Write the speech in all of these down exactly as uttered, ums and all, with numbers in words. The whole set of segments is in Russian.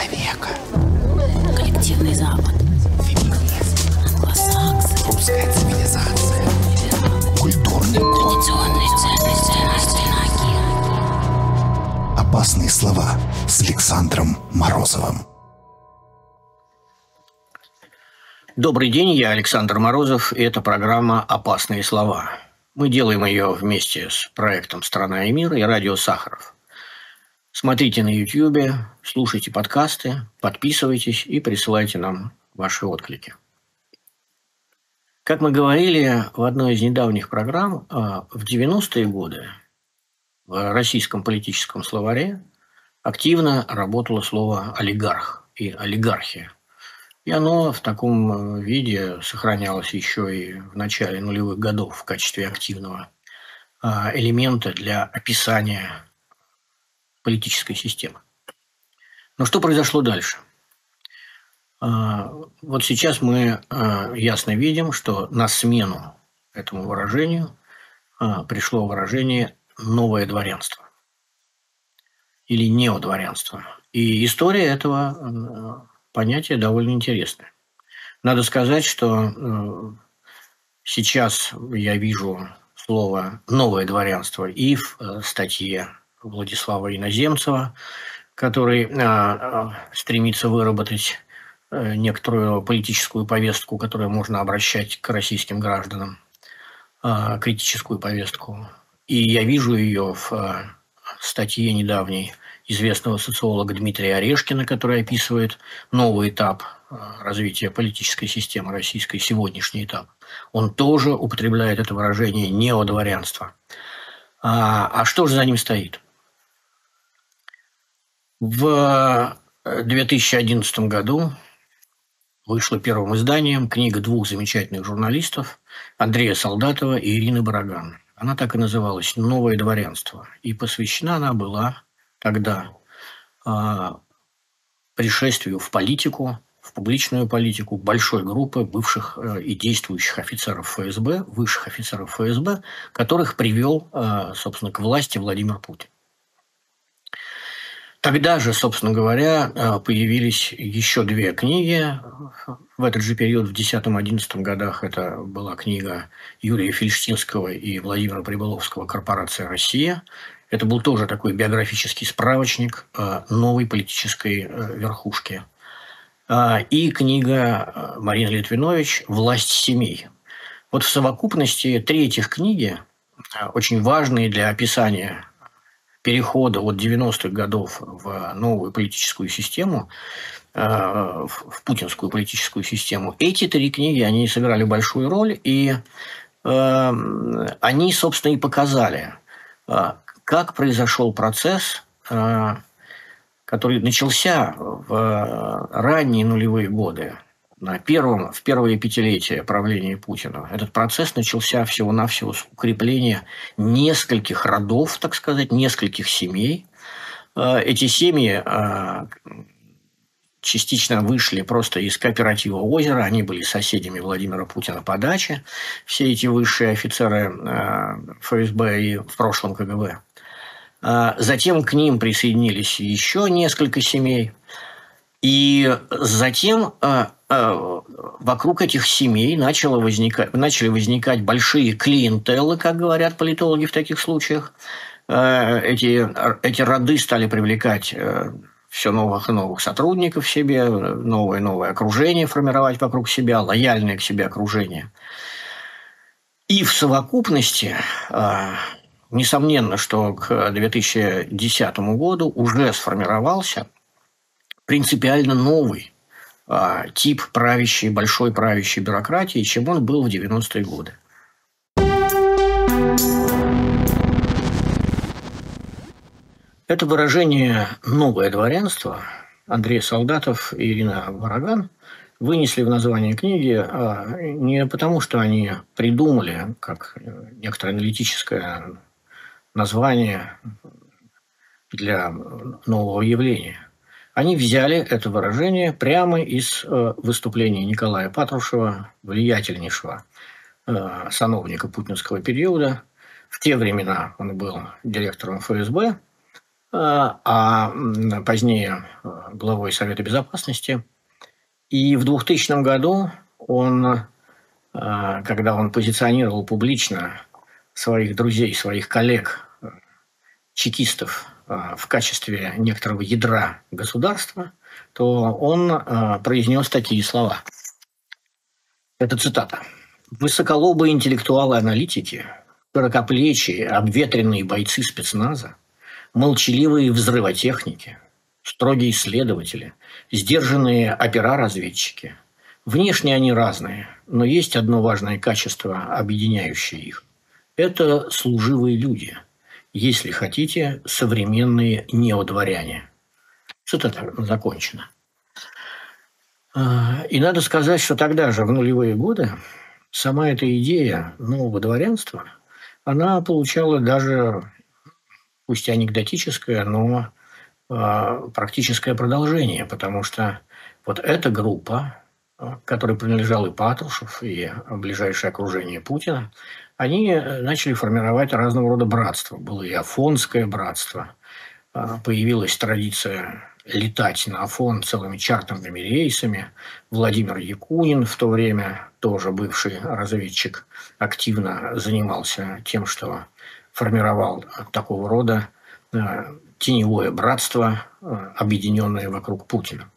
человека. Коллективный Запад. Феминизм. Англосаксы. Русская цивилизация. Культурный код. Традиционные ценности. Опасные слова с Александром Морозовым. Добрый день, я Александр Морозов, и это программа «Опасные слова». Мы делаем ее вместе с проектом «Страна и мир» и радио «Сахаров». Смотрите на Ютьюбе, слушайте подкасты, подписывайтесь и присылайте нам ваши отклики. Как мы говорили в одной из недавних программ, в девяностые годы в российском политическом словаре активно работало слово «олигарх» и «олигархия». И оно в таком виде сохранялось еще и в начале нулевых годов в качестве активного элемента для описания политической системы. Но что произошло дальше? Вот сейчас мы ясно видим, что на смену этому выражению пришло выражение «новое дворянство» или «неодворянство». И история этого понятия довольно интересное. Надо сказать, что сейчас я вижу слово «новое дворянство» и в статье Владислава Иноземцева, который стремится выработать некоторую политическую повестку, которую можно обращать к российским гражданам, критическую повестку. И я вижу ее в статье недавней известного социолога Дмитрия Орешкина, который описывает новый этап развития политической системы российской, сегодняшний этап. Он тоже употребляет это выражение «неодворянство». А, а что же за ним стоит? В две тысячи одиннадцатом году вышла первым изданием книга двух замечательных журналистов Андрея Солдатова и Ирины Бараган. Она так и называлась «Новое дворянство». И посвящена она была тогда э, пришествию в политику, в публичную политику большой группы бывших э, и действующих офицеров эф эс бэ, высших офицеров эф эс бэ, которых привел, э, собственно, к власти Владимир Путин. Тогда же, собственно говоря, появились еще две книги. В этот же период, в десятом-одиннадцатом годах, это была книга Юрия Фельштинского и Владимира Прибыловского «Корпорация Россия». Это был тоже такой биографический справочник новой политической верхушки. И книга Марины Литвинович «Власть семей». Вот в совокупности три этих книги, очень важные для описания перехода от девяностых годов в новую политическую систему, в путинскую политическую систему, эти три книги, они сыграли большую роль, и они, собственно, и показали, как произошел процесс, который начался в ранние нулевые годы, на первом, в первые пятилетия правления Путина. Этот процесс начался всего-навсего с укрепления нескольких родов, так сказать, нескольких семей. Эти семьи частично вышли просто из кооператива «Озеро», они были соседями Владимира Путина по даче, все эти высшие офицеры эф эс бэ и в прошлом ка гэ бэ. Затем к ним присоединились еще несколько семей. И затем вокруг этих семей начало возникать, начали возникать большие клиентелы, как говорят политологи в таких случаях. Эти, эти роды стали привлекать все новых и новых сотрудников себе, новое и новое окружение формировать вокруг себя, лояльное к себе окружение. И в совокупности, несомненно, что к две тысячи десятому году уже сформировался принципиально новый а, тип правящей, большой правящей бюрократии, чем он был в девяностые годы. Это выражение «новое дворянство» Андрей Солдатов и Ирина Бараган вынесли в название книги а, не потому, что они придумали, как некоторое аналитическое название для нового явления. Они взяли это выражение прямо из выступления Николая Патрушева, влиятельнейшего сановника путинского периода. В те времена он был директором эф эс бэ, а а, м, позднее э, главой Совета Безопасности. И в двухтысячном году он, а, когда он позиционировал публично своих друзей, своих коллег, э, чекистов, а, в качестве некоторого ядра государства, то он а, произнес такие слова. Это цитата. «Высоколобые интеллектуалы-аналитики, широкоплечие, обветренные бойцы спецназа, молчаливые взрывотехники, строгие исследователи, сдержанные опера-разведчики. Внешне они разные, но есть одно важное качество, объединяющее их. Это служивые люди, если хотите, современные неодворяне». Цитата закончена. А, И надо сказать, что тогда же, в нулевые годы, сама эта идея нового дворянства, она получала даже, пусть и анекдотическое, но а, практическое продолжение, потому что вот эта группа, а, к которой принадлежал и Патрушев, и ближайшее окружение Путина, они э, начали формировать разного рода братства. Было и Афонское братство, а, появилась традиция летать на Афон целыми чартерными рейсами. Владимир Якунин, в то время тоже бывший разведчик, активно занимался тем, что формировал такого рода э, теневое братство, э, объединенное вокруг Путина.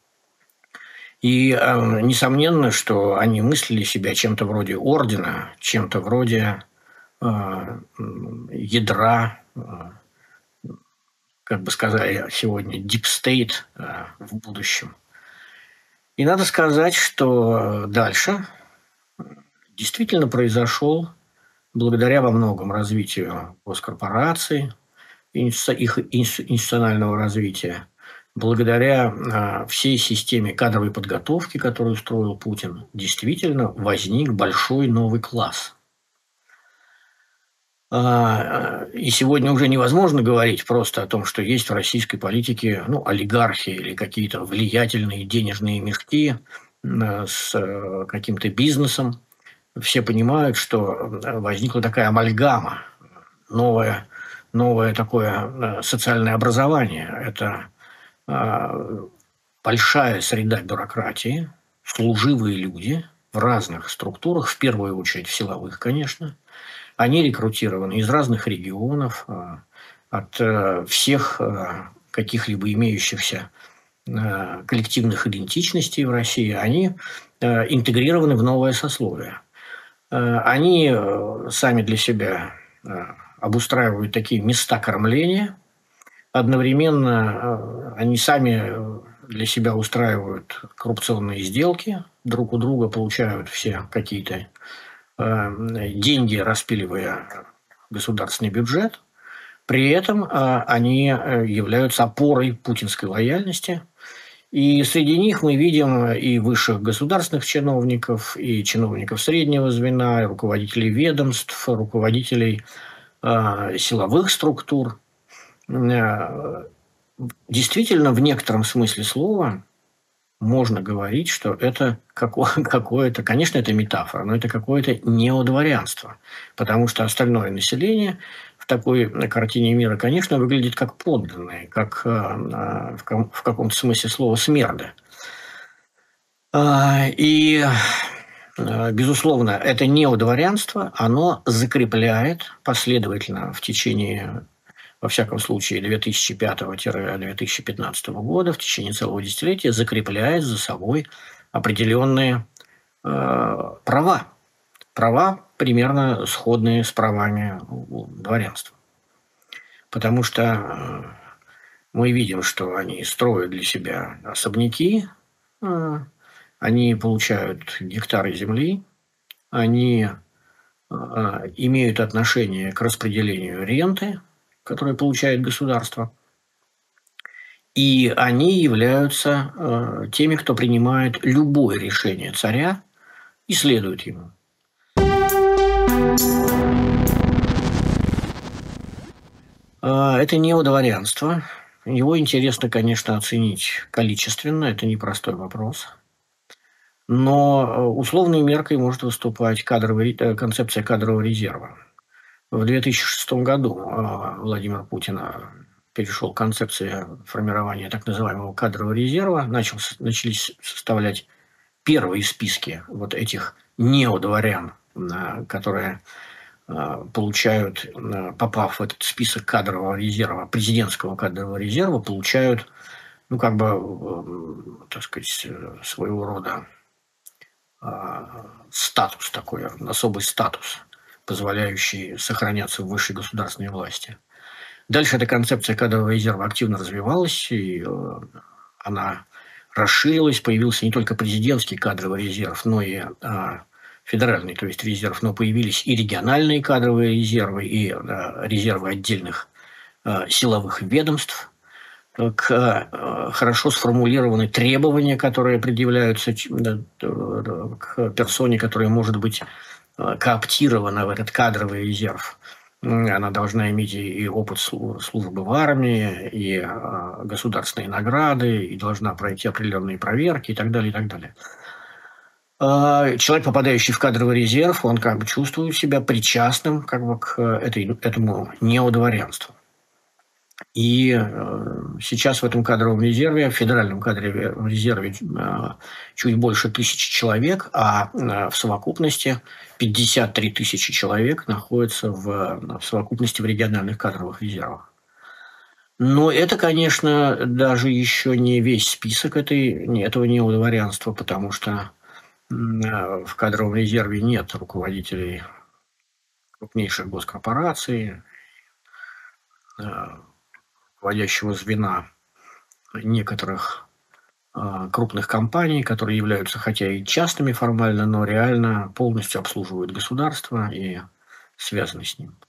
И э, несомненно, что они мыслили себя чем-то вроде ордена, чем-то вроде э, ядра, э, как бы сказали сегодня, deep state э, в будущем. И надо сказать, что дальше действительно произошел, благодаря во многом развитию госкорпораций, их институционального развития, благодаря э, всей системе кадровой подготовки, которую строил Путин, действительно возник большой новый класс. И сегодня уже невозможно говорить просто о том, что есть в российской политике ну, олигархи или какие-то влиятельные денежные мешки с каким-то бизнесом. Все понимают, что возникла такая амальгама, новое, новое такое социальное образование. Это большая среда бюрократии, служивые люди в разных структурах, в первую очередь в силовых, конечно. Они рекрутированы из разных регионов, от всех каких-либо имеющихся коллективных идентичностей в России. Они интегрированы в новое сословие. Они сами для себя обустраивают такие места кормления. Одновременно они сами для себя устраивают коррупционные сделки. Друг у друга получают все какие-то деньги, распиливая государственный бюджет. При этом они являются опорой путинской лояльности. И среди них мы видим и высших государственных чиновников, и чиновников среднего звена, и руководителей ведомств, руководителей силовых структур. Действительно, в некотором смысле слова можно говорить, что это какое-то, конечно, это метафора, но это какое-то неодворянство, потому что остальное население в такой картине мира, конечно, выглядит как подданные, как в каком-то смысле слова смерды. И, безусловно, это неодворянство, оно закрепляет последовательно в течение, во всяком случае, две тысячи пятого — две тысячи пятнадцатого года, в течение целого десятилетия, закрепляет за собой определенные э, права. Права примерно сходные с правами дворянства. Потому что э, мы видим, что они строят для себя особняки, э, они получают гектары земли, они э, имеют отношение к распределению ренты, которые получает государство. И они являются э, теми, кто принимает любое решение царя и следует ему. Э, это неодворянство. Его интересно, конечно, оценить количественно, это непростой вопрос. Но условной меркой может выступать кадровый, концепция кадрового резерва. В две тысячи шестом году Владимир Путин перешел к концепции формирования так называемого кадрового резерва, начал, начались составлять первые списки вот этих неодворян, которые получают, попав в этот список кадрового резерва, президентского кадрового резерва, получают, ну, как бы, так сказать, своего рода статус такой, особый статус, позволяющий сохраняться в высшей государственной власти. Дальше эта концепция кадрового резерва активно развивалась, и она расширилась, появился не только президентский кадровый резерв, но и федеральный, то есть резерв, но появились и региональные кадровые резервы, и резервы отдельных силовых ведомств, к хорошо сформулированы требования, которые предъявляются к персоне, которая может быть кооптирована в этот кадровый резерв. Она должна иметь и опыт службы в армии, и государственные награды, и должна пройти определенные проверки и так далее, и так далее. Человек, попадающий в кадровый резерв, он как бы чувствует себя причастным как бы к этой, этому неодворянству. И сейчас в этом кадровом резерве, в федеральном кадровом резерве чуть больше тысячи человек, а в совокупности пятьдесят три тысячи человек находятся в, в совокупности в региональных кадровых резервах. Но это, конечно, даже еще не весь список этой, этого неодворянства, потому что в кадровом резерве нет руководителей крупнейших госкорпораций, руководящего звена некоторых э, крупных компаний, которые являются хотя и частными формально, но реально полностью обслуживают государство и связаны с ним.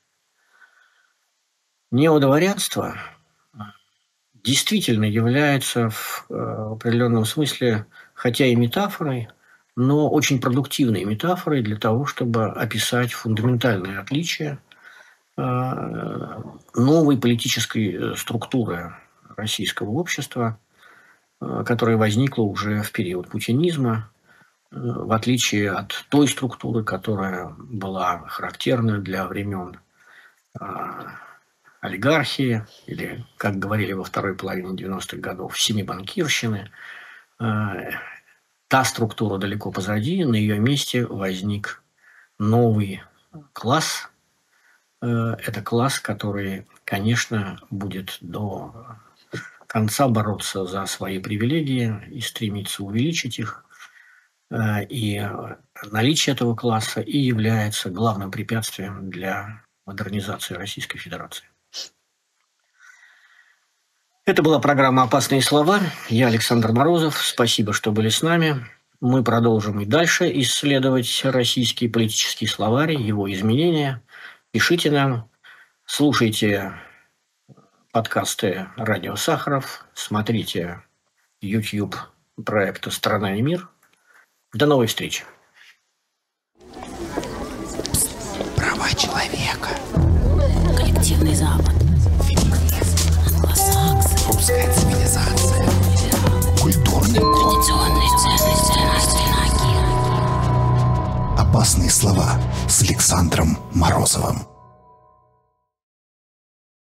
Неодворянство действительно является в э, определенном смысле, хотя и метафорой, но очень продуктивной метафорой для того, чтобы описать фундаментальные отличия новой политической структуры российского общества, которая возникла уже в период путинизма, в отличие от той структуры, которая была характерна для времен олигархии, или, как говорили во второй половине девяностых годов, семибанкирщины. Та структура далеко позади, на ее месте возник новый класс. Это класс, который, конечно, будет до конца бороться за свои привилегии и стремиться увеличить их. И наличие этого класса и является главным препятствием для модернизации Российской Федерации. Это была программа «Опасные слова». Я Александр Морозов. Спасибо, что были с нами. Мы продолжим и дальше исследовать российский политический словарь, его изменения. Пишите нам, слушайте подкасты «Радио Сахаров», смотрите YouTube проекта «Страна и мир». До новой встречи. Права человека. Коллективный Запад. Феминизм. Англосаксы. Русская цивилизация. Культурный код. Традиционные ценности. Ценности. Опасные слова с Александром Морозовым.